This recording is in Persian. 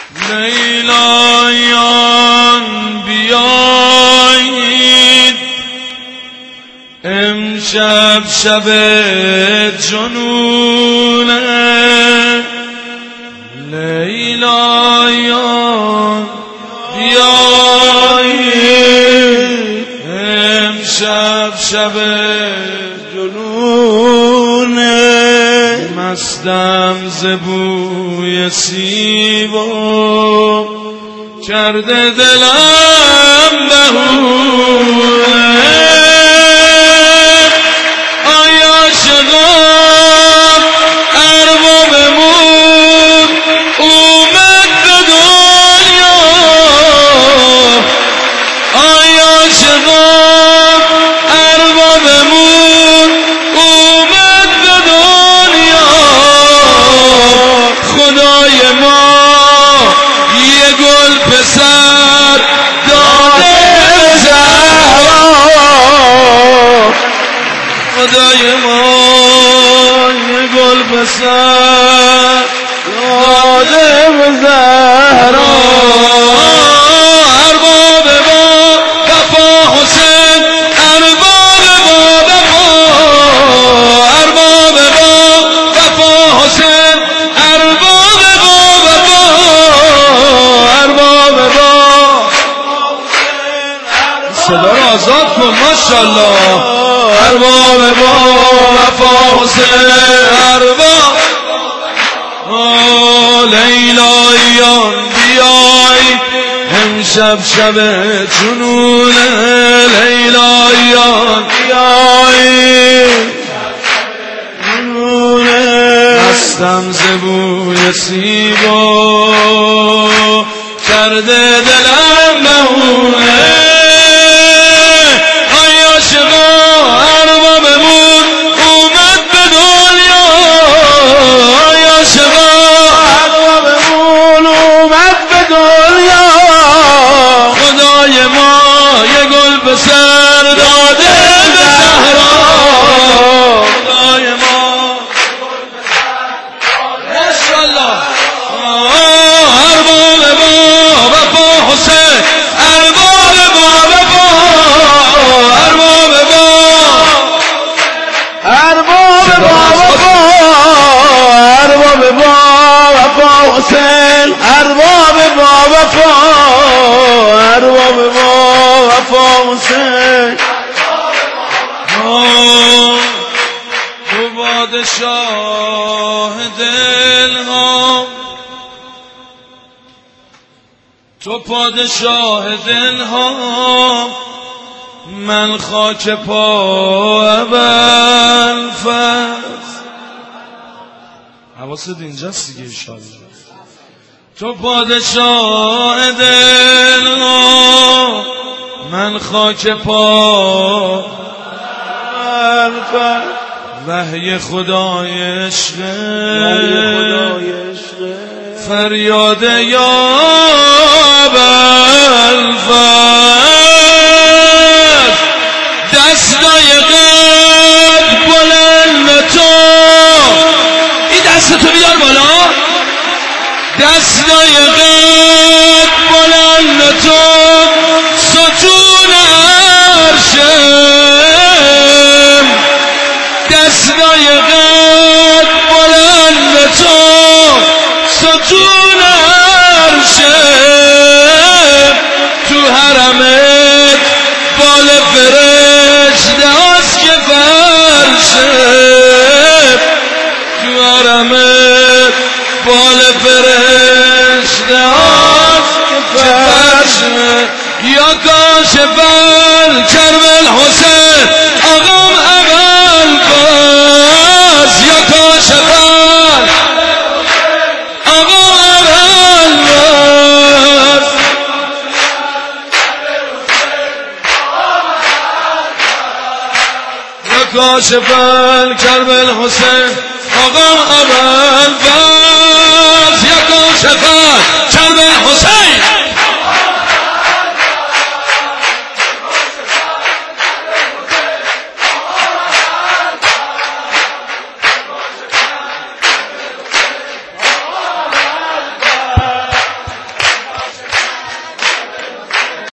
لیلایان بیایید امشب شب جنونه، لیلایان بیایید امشب شب جنونه، مستم ز بوی سیبم کرده دلم بهونه، آیا شغاب اربابمون اومد به دنیا، آیا شغاب اربابمون اومد به دنیا، خدای ما یه گل پسر داده زهرا، خدای ما یه گل پسر داده زهرا، ارباب با وفا حسین، ارباب با وفا، ارباب با وفا حسین، ارباب با وفا، ارباب با صدا رو آزاد کن ماشاءالله، ارباب با وفا حسین، ارباب لیلایان بیای امشب شب جنونه، لیلایان بیای جنونه، مستم ز بوی سیبا کرده دلم بهونه، آیا شما اربابمون اومد به دنیا، آیا شما اربابمون اومد به دنیا، خدای ما یه گل پسر داده به زهرا، خدای ما ماشاءالله، ارباب با وفا حسین، ارباب با وفا، ارباب با وفا، ارباب با وفا حسین، ارباب با وفا، ارباب با وفا حسین، تو پادشاه دلها، تو پادشاه دلها، من خاک پا ابوالفضل، حواست اینجاست دیگه انشاءالله، تو پادشاه دلها، من خاک پا ابوالفضل، وحی خدای عشق، فریاد یا ابوالفضل، دستای قد بلند تو، این دست تو بیار بالا، دستای قد بلند تو، ستون عرشم، دستای قد بلند تو، ستون عرشم، تو حرمت بال فرشته هاست که فرشم، تو حرمت بال فرشته هاست که فرشم، یا کاشف الکرب الحسین آقام ابوالفضل، یا کاشف آقام ابوالفضل، یا کاشف الکرب الحسین آقام ابوالفضل، یا کاشف